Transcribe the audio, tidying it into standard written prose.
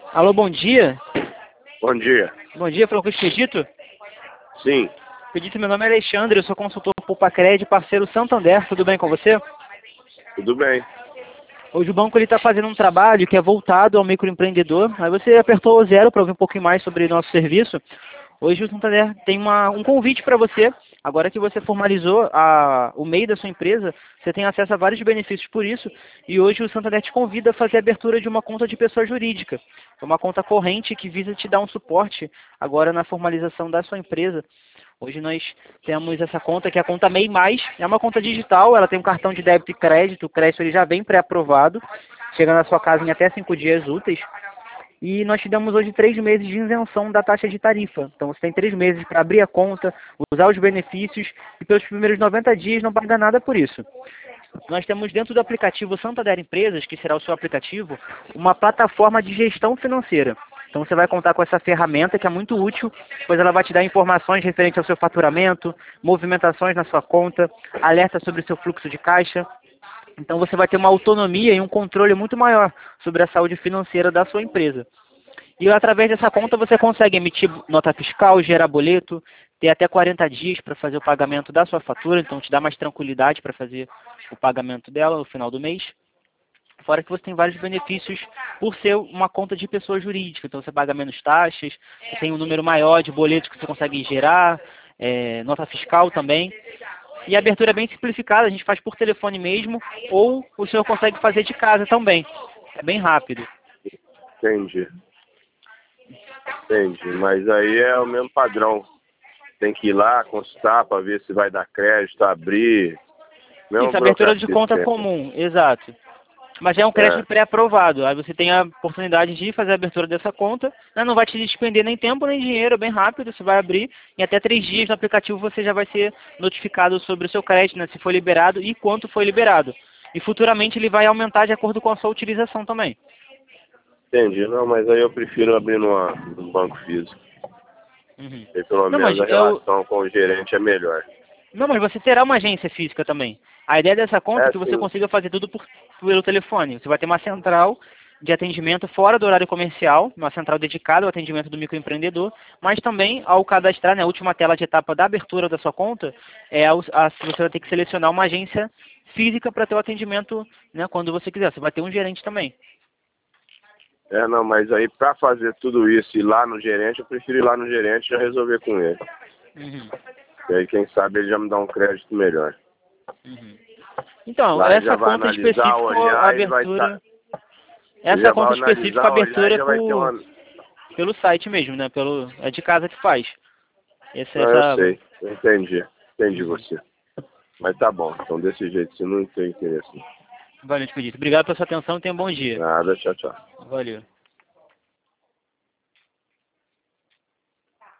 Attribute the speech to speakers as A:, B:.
A: Alô, bom dia.
B: Bom dia.
A: Bom dia, falou com o Expedito?
B: Sim,
A: Expedito, meu nome é Alexandre, eu sou consultor Poupa-Cred, parceiro Santander, tudo bem com você?
B: tudo bem.
A: Hoje o banco está fazendo um trabalho que é voltado ao microempreendedor. Aí você apertou o zero para ouvir um pouquinho mais sobre nosso serviço. Hoje o Santander tem um convite para você. Agora que você formalizou o MEI da sua empresa, você tem acesso a vários benefícios por isso. E hoje o Santander te convida a fazer a abertura de uma conta de pessoa jurídica. É uma conta corrente que visa te dar um suporte agora na formalização da sua empresa. Hoje nós temos essa conta que é a conta MEI+, é uma conta digital, ela tem um cartão de débito e crédito, o crédito ele já vem pré-aprovado, chega na sua casa em até 5 dias úteis, e nós te damos hoje 3 meses de isenção da taxa de tarifa. Então você tem 3 meses para abrir a conta, usar os benefícios, e pelos primeiros 90 dias não paga nada por isso. Nós temos dentro do aplicativo Santander Empresas, que será o seu aplicativo, uma plataforma de gestão financeira. Então você vai contar com essa ferramenta que é muito útil, pois ela vai te dar informações referentes ao seu faturamento, movimentações na sua conta, alerta sobre o seu fluxo de caixa. Então você vai ter uma autonomia e um controle muito maior sobre a saúde financeira da sua empresa. E através dessa conta você consegue emitir nota fiscal, gerar boleto, ter até 40 dias para fazer o pagamento da sua fatura, então te dá mais tranquilidade para fazer o pagamento dela no final do mês. Fora que você tem vários benefícios por ser uma conta de pessoa jurídica, então você paga menos taxas, você tem um número maior de boletos que você consegue gerar, nota fiscal também. E a abertura é bem simplificada, a gente faz por telefone mesmo, ou o senhor consegue fazer de casa também. É bem rápido.
B: Entendi. Entendi. Mas aí é o mesmo padrão. Tem que ir lá, consultar para ver se vai dar crédito, abrir. Mesma
A: Isso, abertura de
B: burocracia
A: conta
B: sempre.
A: comum, exato. Mas é um
B: É,
A: crédito pré-aprovado. Aí você tem a oportunidade de fazer a abertura dessa conta. Né? Não vai te despender nem tempo nem dinheiro, é bem rápido. Você vai abrir em até 3 dias no aplicativo você já vai ser notificado sobre o seu crédito, né? Se foi liberado e quanto foi liberado. E futuramente ele vai aumentar de acordo com a sua utilização também.
B: entendi. Não, mas aí eu prefiro abrir num banco físico.
A: Uhum.
B: E pelo
A: Não, mas
B: menos a
A: eu,
B: relação com o gerente é melhor.
A: não, mas você terá uma agência física também. A ideia dessa conta é
B: É,
A: que você
B: sim.
A: consiga fazer tudo pelo telefone. Você vai ter uma central de atendimento fora do horário comercial, uma central dedicada ao atendimento do microempreendedor, mas também ao cadastrar, né, a última tela de etapa da abertura da sua conta, você vai ter que selecionar uma agência física para ter o atendimento, né, quando você quiser. Você vai ter um gerente também.
B: É, não, mas aí para fazer tudo isso e ir lá no gerente, eu prefiro ir lá no gerente e já resolver com ele.
A: Uhum,
B: E aí, quem sabe, ele já me dá um crédito melhor.
A: uhum. Então,
B: Lá ele já
A: essa
B: vai
A: conta
B: analisar,
A: específica, a
B: olhar, ele vai estar.
A: abertura,
B: Ele
A: essa
B: já vai
A: conta específica, a
B: analisar, olhar
A: abertura
B: e
A: é
B: já vai ter uma.
A: pelo site mesmo, né? É de casa que faz.
B: Não, eu sei, eu entendi. Entendi
A: Uhum.
B: você. Mas tá bom, então desse jeito, se não tem interesse.
A: Valeu, Expedito. Obrigado pela sua atenção e tenha um bom dia.
B: Nada, tchau, tchau.
A: Valeu.